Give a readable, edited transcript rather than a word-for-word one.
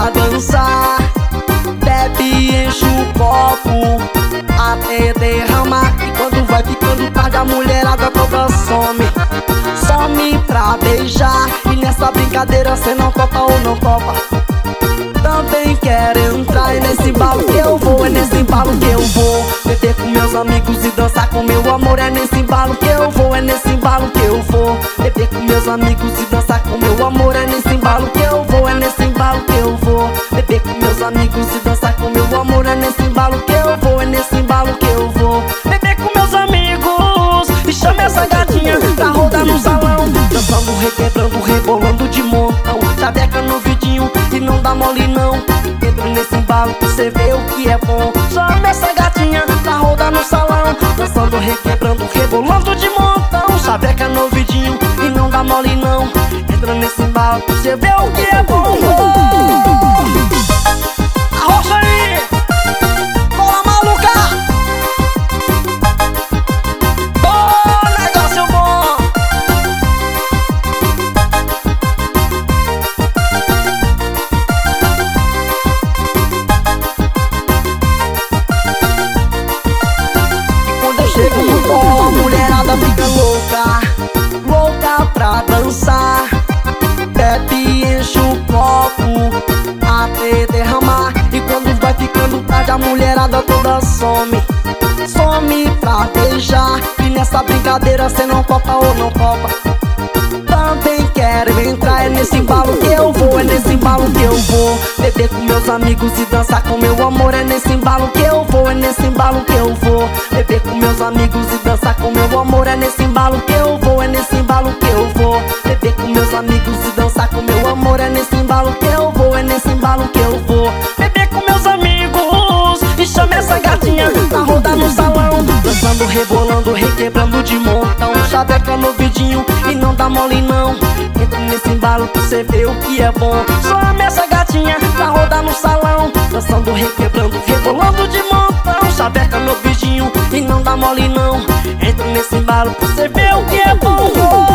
pra dançar. Bebe e enche o copo até derramar. E quando vai ficando tarde a mulherada toda some. Some pra beijar. E nessa brincadeira cê não topa ou não topa. Também quero entrar, é nesse embalo que eu vou, é nesse embalo que eu vou. Beber com meus amigos e dançar com meu amor, é nesse embalo que eu vou, é nesse embalo que eu vou. Beber com meus amigos e dançar com meu amor, é nesse embalo que eu vou, é nesse embalo que eu vou. Beber com meus amigos e dançar com meu amor, é nesse embalo que eu vou, é nesse embalo que eu vou. Beber com meus amigos e chame essa gatinha pra rodar no salão, dançando, requebrando, rebolando de montão. Chaveca no vidinho e não dá mole não. Entro nesse embalo pra cê ver o que é bom. Chama essa gatinha pra rodar no salão, dançando, requebrando, rebolando de montão. Chaveca no vidinho e não dá mole não. Entra nesse embalo pra cê ver o que é bom. Arrocha aí, cola maluca. Oh, negócio bom. Chego no forró, a mulherada fica louca, louca pra dançar. Bebe e enche o copo até derramar. E quando vai ficando tarde a mulherada toda some. Some pra beijar. E nessa brincadeira cê não topa ou não topa. Também quero entrar, é nesse embalo que eu vou, é nesse embalo que eu vou. Beber com meus amigos e dançar com meu amor, é nesse embalo que eu vou, é nesse embalo que eu vou. Beber com meus amigos e dançar com meu amor, é nesse embalo que eu vou, é nesse embalo que eu vou. Beber com meus amigos e dançar com meu amor, é nesse embalo que eu vou, é nesse embalo que eu vou. Beber com meus amigos e chame essa gatinha pra rodar no salão, dançando, rebolando, requebrando de montão. Chaveca no vidinho e não dá mole não. Entra nesse embalo pra cê ver o que é bom. Chame essa gatinha pra rodar no salão, dançando, requebrando, rebolando de montão. Chaveca no vidinho e não dá mole não. Entra nesse embalo pra cê ver o que é bom.